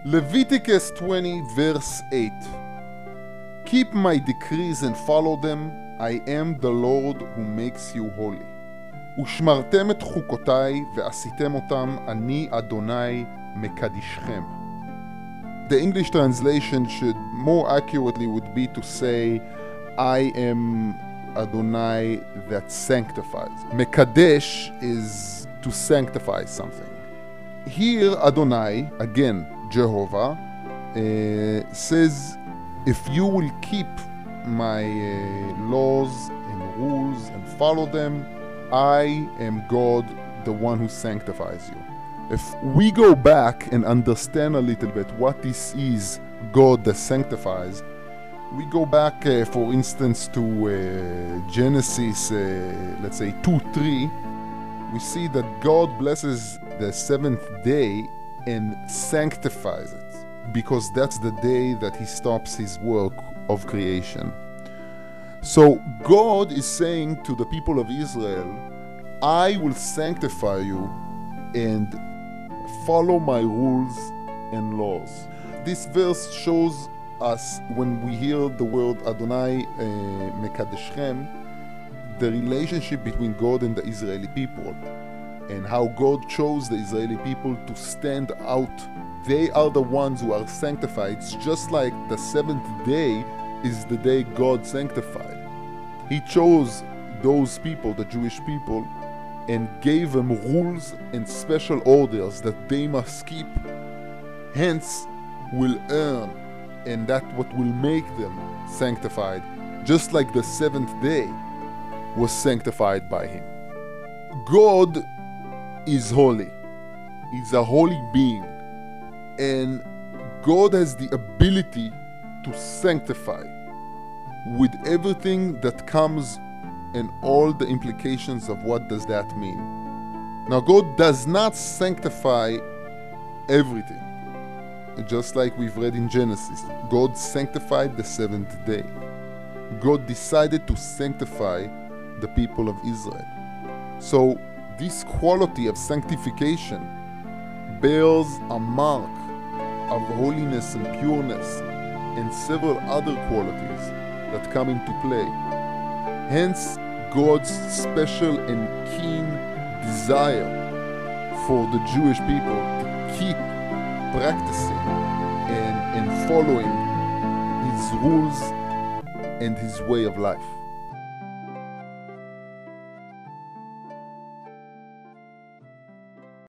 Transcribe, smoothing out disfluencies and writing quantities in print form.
Leviticus 20 verse 8. Keep my decrees and follow them, I am the Lord who makes you holy. ושמרתם את חוקותיי ועשיתם אותם, אני אדוני מקדישכם. The English translation should more accurately would be to say, I am Adonai that sanctifies. Mekadesh is to sanctify something. Here Adonai, again Jehovah, says, if you will keep my laws and rules and follow them, I am God, the one who sanctifies you. If we go back and understand a little bit what this is, God that sanctifies, we go back, for instance, to Genesis, let's say 2:3, we see that God blesses the seventh day and sanctifies it, because that's the day that he stops his work of creation. So God is saying to the people of Israel, I will sanctify you and follow my rules and laws. This verse shows us, when we hear the word Adonai Mekadeschem, the relationship between God and the Israeli people, and how God chose the Israeli people to stand out. They are the ones who are sanctified. It's just like the seventh day is the day God sanctified. He chose those people, the Jewish people, and gave them rules and special orders that they must keep, hence will earn, and that what will make them sanctified, just like the seventh day was sanctified by him. God is holy. He's a holy being, and God has the ability to sanctify with everything that comes and all the implications of what does that mean. Now, God does not sanctify everything. Just like we've read in Genesis, God sanctified the seventh day. God decided to sanctify the people of Israel. So this quality of sanctification bears a mark of holiness and pureness and several other qualities that come into play. Hence, God's special and keen desire for the Jewish people to keep practicing and following his rules and his way of life.